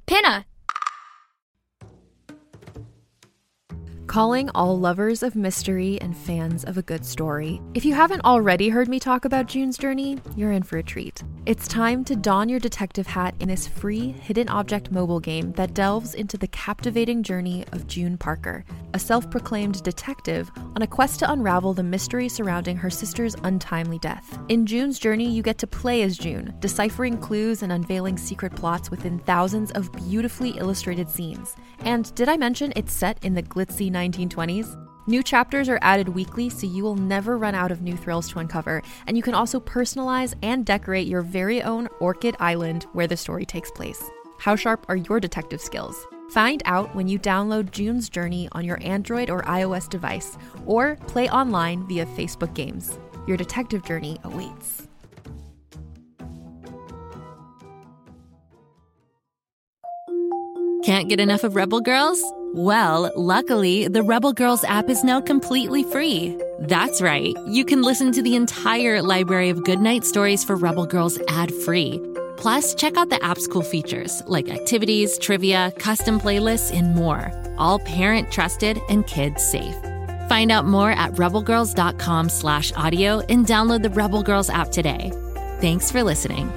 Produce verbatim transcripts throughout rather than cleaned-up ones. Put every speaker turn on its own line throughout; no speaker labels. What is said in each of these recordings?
Pinna!
Calling all lovers of mystery and fans of a good story. If you haven't already heard me talk about June's Journey, you're in for a treat. It's time to don your detective hat in this free hidden object mobile game that delves into the captivating journey of June Parker, a self-proclaimed detective on a quest to unravel the mystery surrounding her sister's untimely death. In June's Journey, you get to play as June, deciphering clues and unveiling secret plots within thousands of beautifully illustrated scenes. And did I mention it's set in the glitzy nineteen twenties? New chapters are added weekly, so you will never run out of new thrills to uncover, and you can also personalize and decorate your very own Orchid Island where the story takes place. How sharp are your detective skills? Find out when you download June's Journey on your Android or iOS device, or play online via Facebook Games. Your detective journey awaits.
Can't get enough of Rebel Girls? Well, luckily, the Rebel Girls app is now completely free. That's right. You can listen to the entire library of goodnight stories for Rebel Girls ad-free. Plus, check out the app's cool features like activities, trivia, custom playlists, and more. All parent-trusted and kids-safe. Find out more at rebelgirls.com slash audio and download the Rebel Girls app today. Thanks for listening.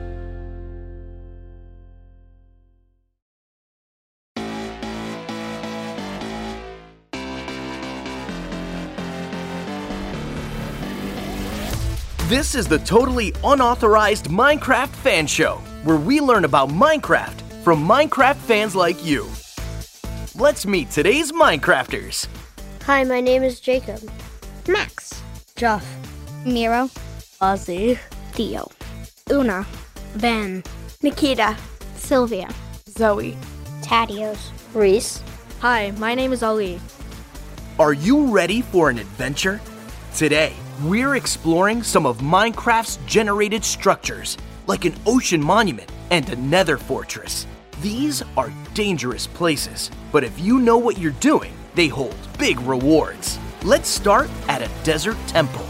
This is the totally unauthorized Minecraft fan show, where we learn about Minecraft from Minecraft fans like you. Let's meet today's Minecrafters.
Hi, my name is Jacob.
Max.
Jeff.
Miro.
Ozzy.
Theo.
Una.
Ben.
Nikita.
Sylvia.
Zoe.
Tadios.
Reese.
Hi, my name is Ali.
Are you ready for an adventure? Today, we're exploring some of Minecraft's generated structures, like an ocean monument and a nether fortress. These are dangerous places, but if you know what you're doing, they hold big rewards. Let's start at a desert temple.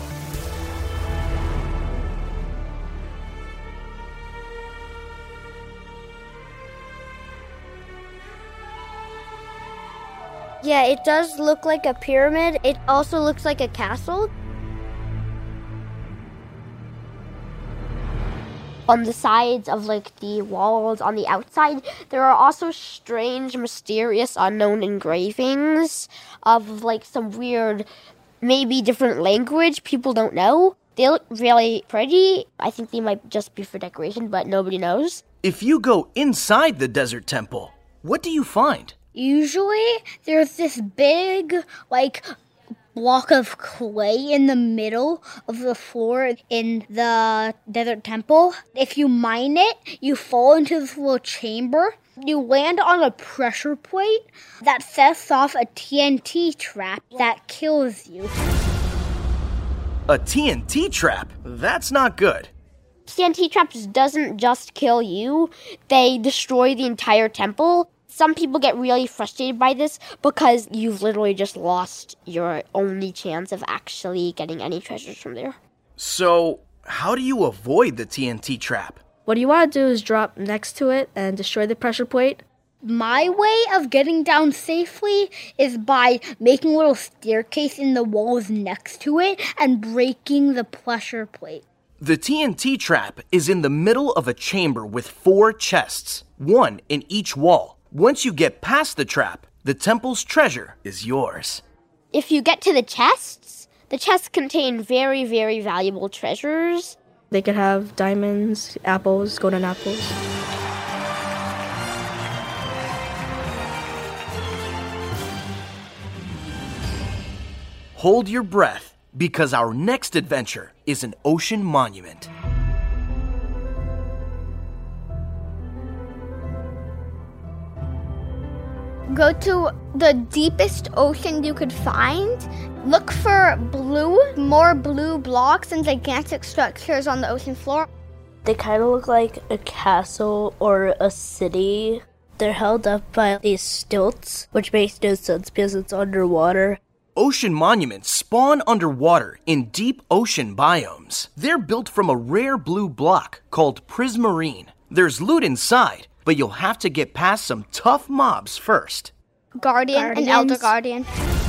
Yeah, it does look like a pyramid. It also looks like a castle.
On the sides of like the walls on the outside, there are also strange, mysterious, unknown engravings of like some weird, maybe different language people don't know. They look really pretty. I think they might just be for decoration, but nobody knows.
If you go inside the desert temple, what do you find?
Usually, there's this big, like, block of clay in the middle of the floor in the desert temple. If you mine it, you fall into this little chamber. You land on a pressure plate that sets off a T N T trap that kills you.
A T N T trap? That's not good.
T N T traps doesn't just kill you, they destroy the entire temple. Some people get really frustrated by this because you've literally just lost your only chance of actually getting any treasures from there.
So, how do you avoid the T N T trap?
What you want to do is drop next to it and destroy the pressure plate.
My way of getting down safely is by making a little staircase in the walls next to it and breaking the pressure plate.
The T N T trap is in the middle of a chamber with four chests, one in each wall. Once you get past the trap, the temple's treasure is yours.
If you get to the chests, the chests contain very, very valuable treasures.
They could have diamonds, apples, golden apples.
Hold your breath, because our next adventure is an ocean monument.
Go to the deepest ocean you could find. Look for blue, more blue blocks and gigantic structures on the ocean floor.
They kind of look like a castle or a city. They're held up by these stilts, which makes no sense because it's underwater.
Ocean monuments spawn underwater in deep ocean biomes. They're built from a rare blue block called prismarine. There's loot inside, but you'll have to get past some tough mobs first.
Guardian
Guardians.
and Elder Guardian.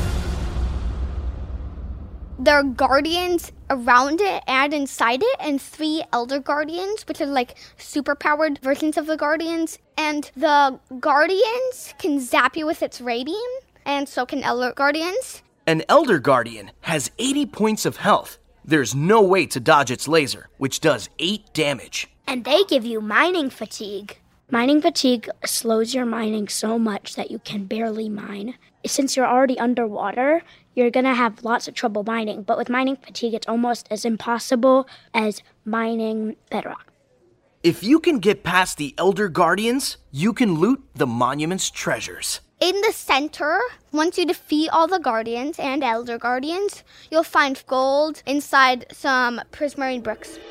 There are guardians around it and inside it, and three Elder Guardians, which are like superpowered versions of the Guardians. And the Guardians can zap you with its radium, and so can Elder Guardians.
An Elder Guardian has eighty points of health. There's no way to dodge its laser, which does eight damage.
And they give you mining fatigue. Mining fatigue slows your mining so much that you can barely mine. Since you're already underwater, you're going to have lots of trouble mining. But with mining fatigue, it's almost as impossible as mining bedrock.
If you can get past the Elder Guardians, you can loot the monument's treasures.
In the center, once you defeat all the Guardians and Elder Guardians, you'll find gold inside some prismarine bricks.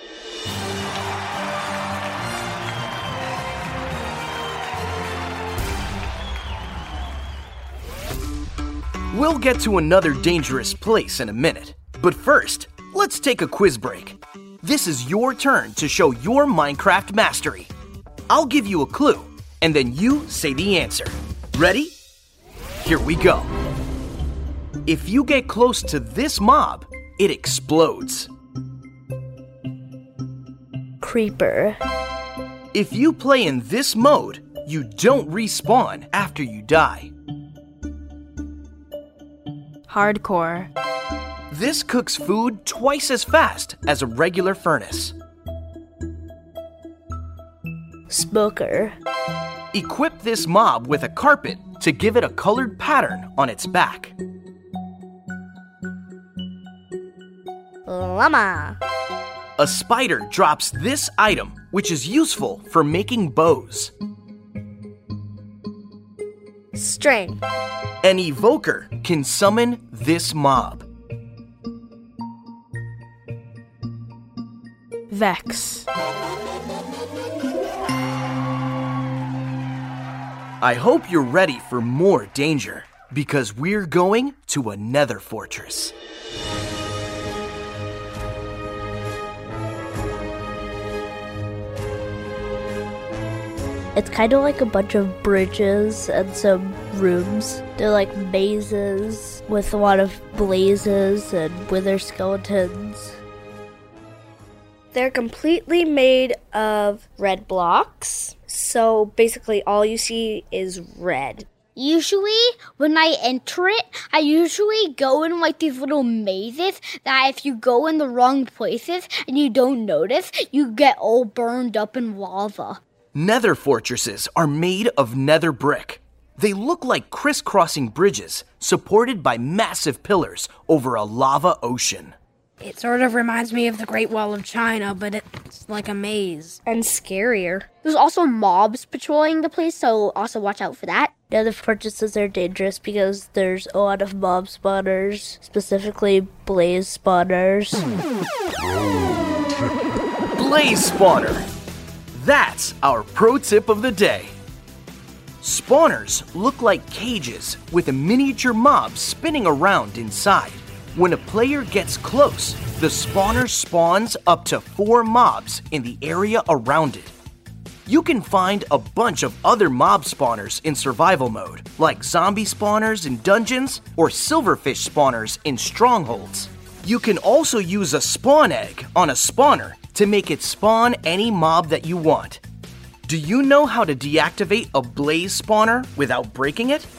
We'll get to another dangerous place in a minute. But first, let's take a quiz break. This is your turn to show your Minecraft mastery. I'll give you a clue, and then you say the answer. Ready? Here we go. If you get close to this mob, it explodes.
Creeper.
If you play in this mode, you don't respawn after you die.
Hardcore.
This cooks food twice as fast as a regular furnace.
Smoker.
Equip this mob with a carpet to give it a colored pattern on its back.
Llama.
A spider drops this item, which is useful for making bows.
String.
An evoker can summon this mob.
Vex.
I hope you're ready for more danger, because we're going to a nether fortress.
It's kind of like a bunch of bridges and some rooms. They're like mazes with a lot of blazes and wither skeletons.
They're completely made of red blocks. So basically all you see is red.
Usually, when I enter it, I usually go in like these little mazes that if you go in the wrong places and you don't notice, you get all burned up in lava.
Nether fortresses are made of nether brick. They look like crisscrossing bridges supported by massive pillars over a lava ocean.
It sort of reminds me of the Great Wall of China, but it's like a maze.
And scarier.
There's also mobs patrolling the place, so also watch out for that.
Nether fortresses are dangerous because there's a lot of mob spawners, specifically blaze spawners.
Blaze spawner! That's our pro tip of the day. Spawners look like cages with a miniature mob spinning around inside. When a player gets close, the spawner spawns up to four mobs in the area around it. You can find a bunch of other mob spawners in survival mode, like zombie spawners in dungeons or silverfish spawners in strongholds. You can also use a spawn egg on a spawner to make it spawn any mob that you want. Do you know how to deactivate a blaze spawner without breaking it?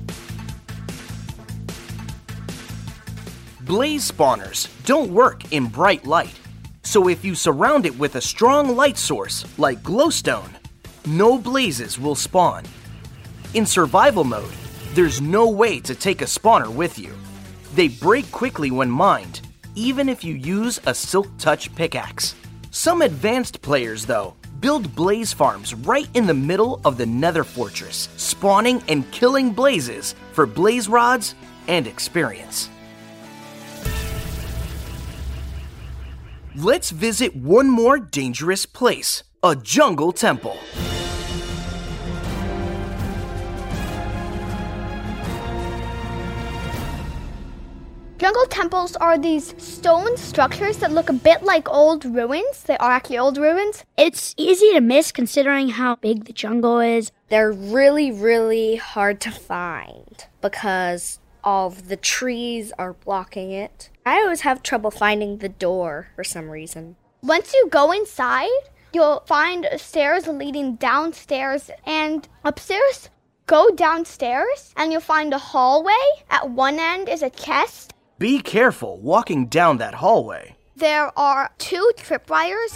Blaze spawners don't work in bright light, so if you surround it with a strong light source like glowstone, no blazes will spawn. In survival mode, there's no way to take a spawner with you. They break quickly when mined, even if you use a Silk Touch pickaxe. Some advanced players, though, build blaze farms right in the middle of the Nether Fortress, spawning and killing blazes for blaze rods and experience. Let's visit one more dangerous place, a jungle temple.
Jungle temples are these stone structures that look a bit like old ruins. They are actually old ruins.
It's easy to miss considering how big the jungle is.
They're really, really hard to find because all of the trees are blocking it. I always have trouble finding the door for some reason.
Once you go inside, you'll find stairs leading downstairs, and upstairs, go downstairs and you'll find a hallway. At one end is a chest.
Be careful walking down that hallway.
There are two tripwires.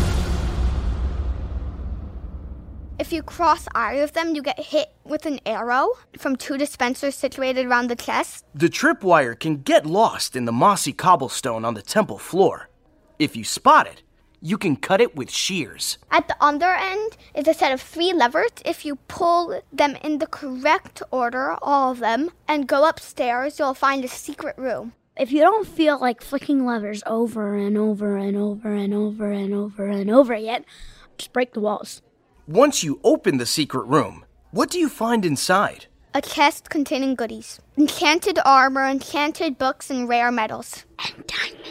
If you cross either of them, you get hit with an arrow from two dispensers situated around the chest.
The tripwire can get lost in the mossy cobblestone on the temple floor. If you spot it, you can cut it with shears.
At the other end is a set of three levers. If you pull them in the correct order, all of them, and go upstairs, you'll find a secret room.
If you don't feel like flicking levers over and over and over and over and over and over yet, just break the walls.
Once you open the secret room, what do you find inside?
A chest containing goodies. Enchanted armor, enchanted books, and rare metals.
And diamonds.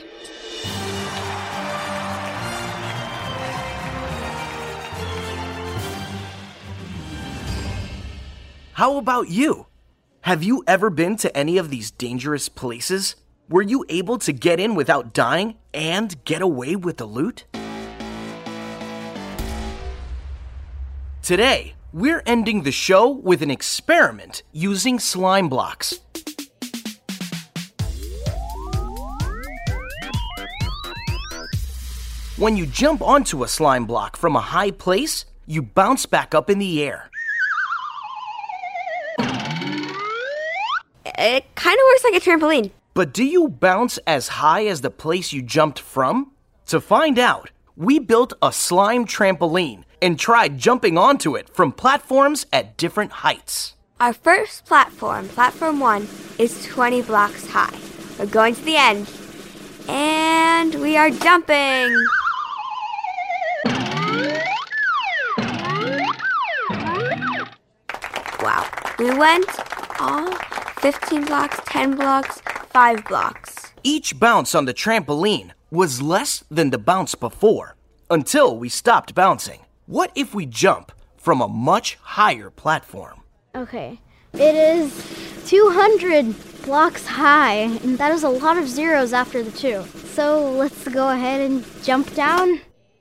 How about you? Have you ever been to any of these dangerous places? Were you able to get in without dying and get away with the loot? Today, we're ending the show with an experiment using slime blocks. When you jump onto a slime block from a high place, you bounce back up in the air.
It kind of works like a trampoline.
But do you bounce as high as the place you jumped from? To find out, we built a slime trampoline and tried jumping onto it from platforms at different heights.
Our first platform, platform one, is twenty blocks high. We're going to the end, and we are jumping. Wow, we went all fifteen blocks, ten blocks, five blocks.
Each bounce on the trampoline was less than the bounce before, until we stopped bouncing. What if we jump from a much higher platform?
Okay, it is two hundred blocks high, and that is a lot of zeros after the two. So let's go ahead and jump down.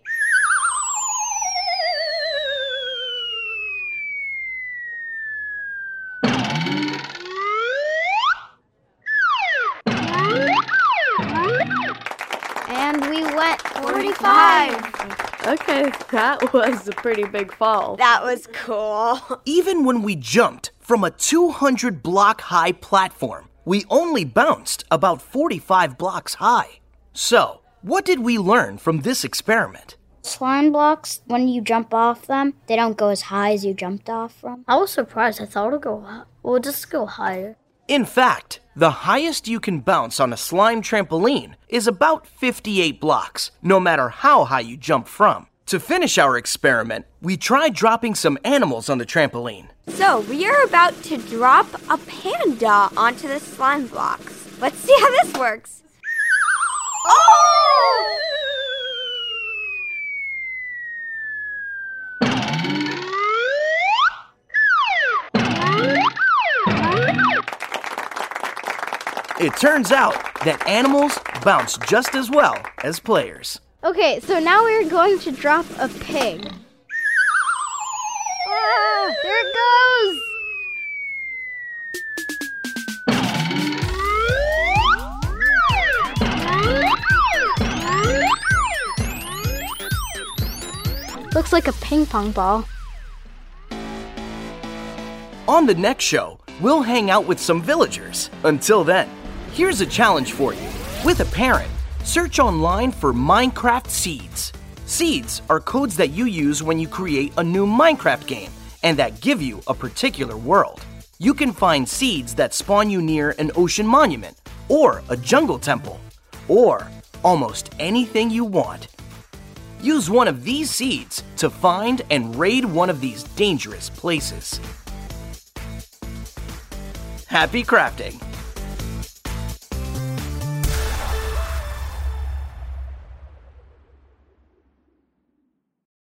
And we went forty-five.
Okay, that was a pretty big fall.
That was cool.
Even when we jumped from a two hundred block high platform, we only bounced about forty-five blocks high. So, what did we learn from this experiment?
Slime blocks, when you jump off them, they don't go as high as you jumped off from. I was surprised. I thought it would go high. Well, just go higher.
In fact, the highest you can bounce on a slime trampoline is about fifty-eight blocks, no matter how high you jump from. To finish our experiment, we tried dropping some animals on the trampoline.
So, we are about to drop a panda onto the slime blocks. Let's see how this works. Oh!
It turns out that animals bounce just as well as players.
Okay, so now we're going to drop a pig. Ah, there it goes! Looks like a ping pong ball.
On the next show, we'll hang out with some villagers. Until then, here's a challenge for you. With a parent, search online for Minecraft seeds. Seeds are codes that you use when you create a new Minecraft game and that give you a particular world. You can find seeds that spawn you near an ocean monument, or a jungle temple, or almost anything you want. Use one of these seeds to find and raid one of these dangerous places. Happy crafting!